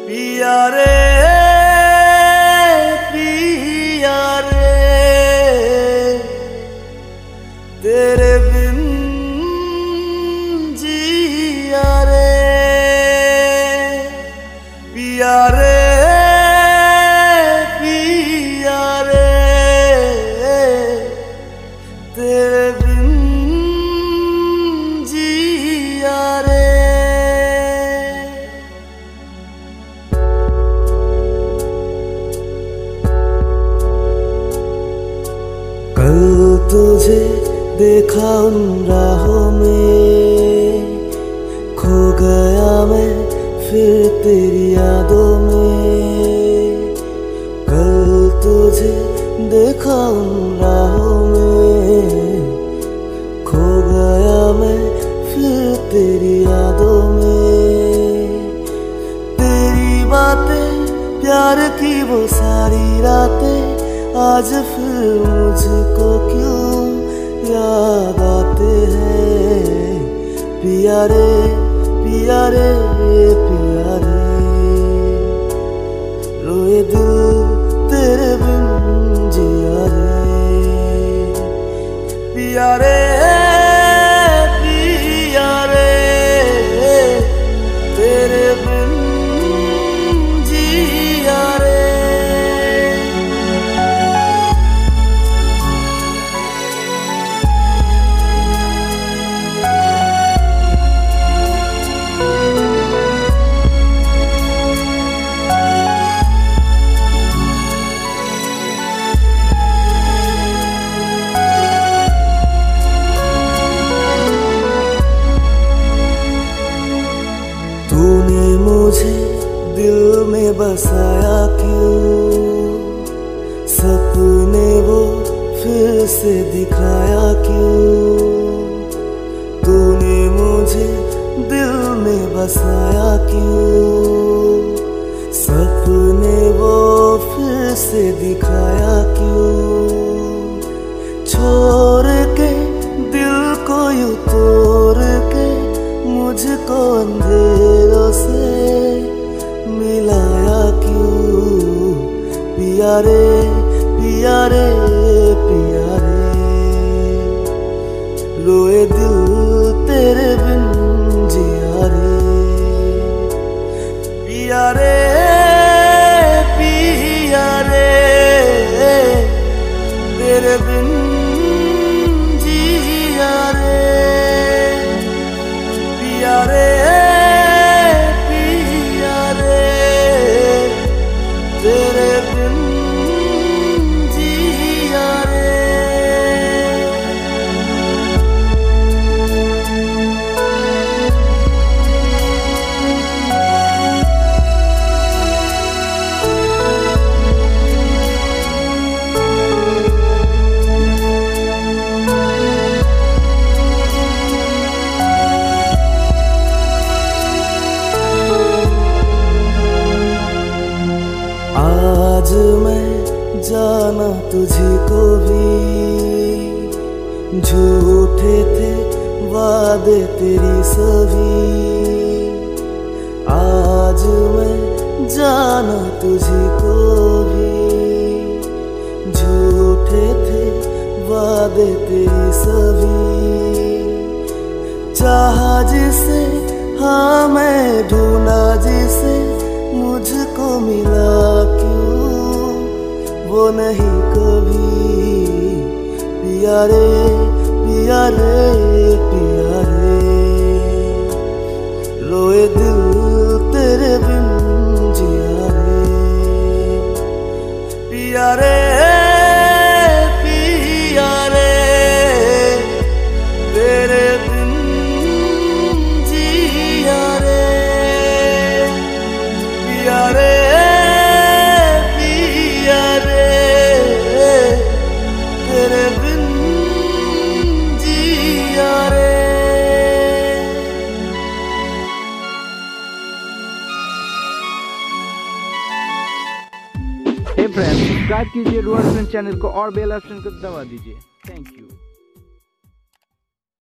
पिया रे पिया रे तेरे बिन जिया रे पिया रे पिया रे तेरे बिन जिया रे। कल तुझे देखा उन राहों में, खो गया मैं फिर तेरी यादों में। कल तुझे देखा उन राहों में, खो गया मैं फिर तेरी यादों में। तेरी बातें प्यार की वो सारी रातें आज फिर मुझको क्यों याद आते हैं। पिया रे पिया रे पिया रे रोए दिल तेरे बिन जिया रे। पिया रे पिया रे तेरे बिन जिया रे। तूने मुझे दिल में बसाया क्यों, सपने वो फिर से दिखाया क्यों। तूने मुझे दिल में बसाया क्यों, सपने वो फिर से दिखाया क्यों। छोड़ के दिल को यूं तोड़ के मुझको अंधेरों से मिलाया क्यों। पिया रे पिया रे पिया रे रोए दिल तेरे बिन जिया रे। पिया रे पिया रे तेरे बिन जिया रे। पिया रे पिया रे तेरे बिन जिया रे। आज मैं जाना तुझी को भी, झूठे थे वादे तेरी सभी। आज मैं जाना तुझी को भी, झूठे थे वादे तेरी सभी। चाहा जिसे हाँ मैं ढूंढा जिसे मुझको मिला क्यों वो नहीं कभी। पिया रे पिया रे पिया रे रोए दिल तेरे बिन जिया रे। पिया रे पिया रे तेरे बिन जिया रे। पिया रे पिया रे तेरे बिन जिया रे। हे फ्रेंड्स, सब्सक्राइब कीजिए डुअल फ्रेंड्स चैनल को और बेल आइकन को दबा दीजिए।